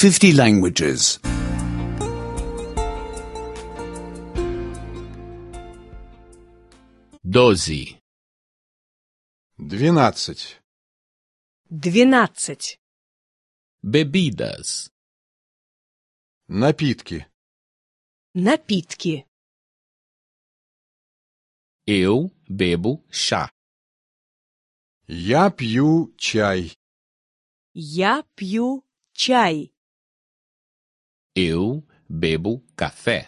50 languages. 12. 12. 12. Bebidas. Напитки. Напитки. Eu bebo chá. Я пью чай. Я пью чай. Eu bebo café.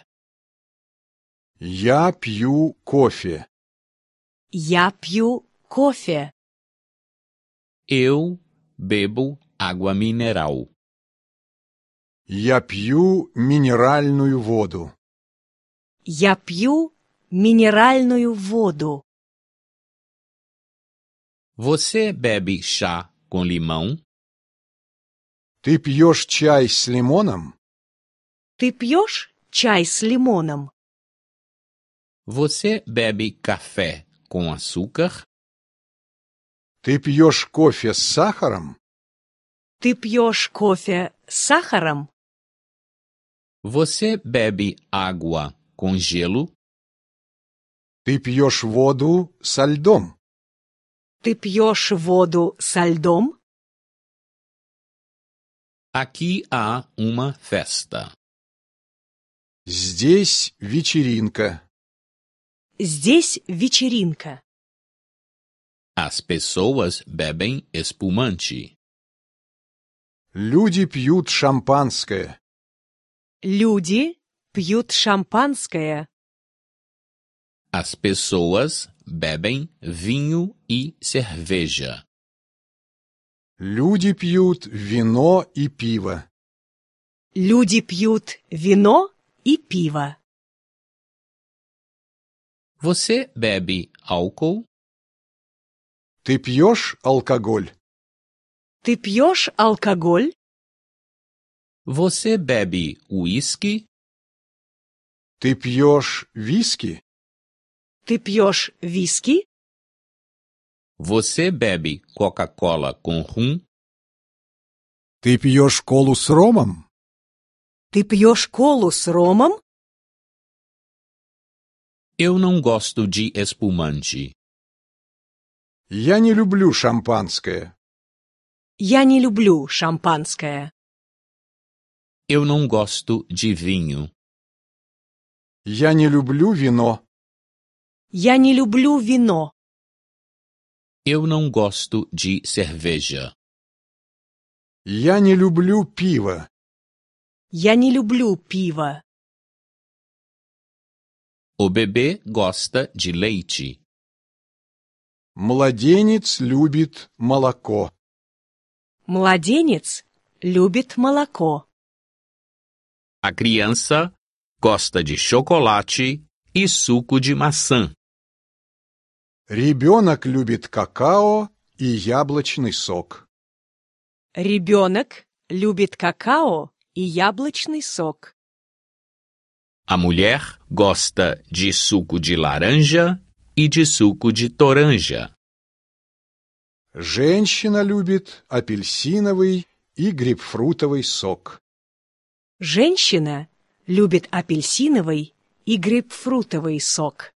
Я пью кофе. Я пью кофе. Eu bebo água mineral. Я пью минеральную воду. Я пью минеральную воду. Você bebe chá com limão? Ты пьешь чай с лимоном? Ты пьешь чай с лимоном? Você bebe café com açúcar? Ты пьешь кофе с сахаром? Ты пьешь кофе с сахаром? Você bebe água com gelo? Ты пьешь воду со льдом? Ты пьешь воду со льдом? Aqui há uma festa. Здесь вечеринка. Здесь вечеринка. As pessoas bebem espumante. Люди пьют шампанское. Люди пьют шампанское. As pessoas bebem vinho e cerveja. Люди пьют вино и пиво. Люди пьют вино и пиво. Você bebe álcool? Ты пьешь алкоголь? Ты пьешь алкоголь? Você bebe uísque? Ты пьешь виски? Ты пьешь виски? Você bebe Coca-Cola com rum? Ты пьешь колу с ромом? Ты пьешь колу с ромом? Eu não gosto de espumante. Я не люблю шампанское. Я не люблю шампанское. Eu não gosto de vinho. Я не люблю вино. Я не люблю вино. Eu não gosto de cerveja. Я не люблю пиво. Я не люблю пиво. O bebê gosta de leite. Младенец любит молоко. Младенец любит молоко. A criança gosta de chocolate e suco de maçã. Ребенок любит какао и яблочный сок. Ребенок любит какао и яблочный сок. A mulher gosta de suco de laranja e de suco de toranja. Женщина любит апельсиновый и грейпфрутовый сок. Женщина любит апельсиновый и грейпфрутовый сок.